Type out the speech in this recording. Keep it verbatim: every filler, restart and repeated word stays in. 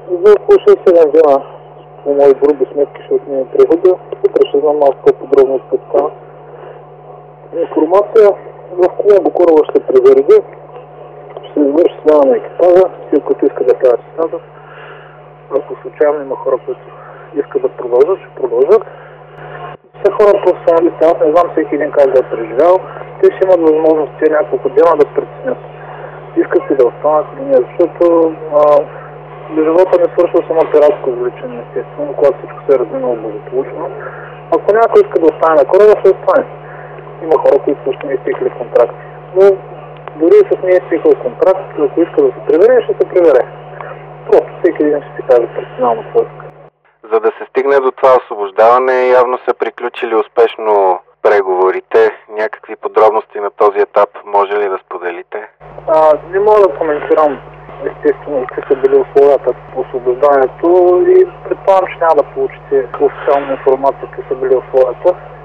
За около шест-седем дена по мои груби сметки ще отмине прехода. Утре ще знам малко по-подробно от пътта. Информация в Кулна Букурова ще превереди. Ще извърши смяна на екипажа, сил, които иска да кажа честата. Ако случайно има хора, които искат да продължат, ще продължат. Все хора професионалисти, аз не знам всеки един как да е преживял. Те ще имат възможност тези няколко дена да преценят. Искат ли да останат или не, защото а, живота не свършва само пиратско увличане, естествено, когато всичко се е разминало благополучно. Ако някой иска да остане на кораба, ще остане. Има хора, които също не изтекли контракти. Но дори с не изтекал контракт, ако иска да се превере, ще се превере. Просто всеки един ще си каже персонално свойска. За да се стигне до това освобождаване, явно са приключили успешно преговорите. Някакви подробности на този етап може ли да споделите? А, не мога да коментирам естествено какви са били условията по освобождаването и предполагам, че няма да получите официална информация какви са били условията.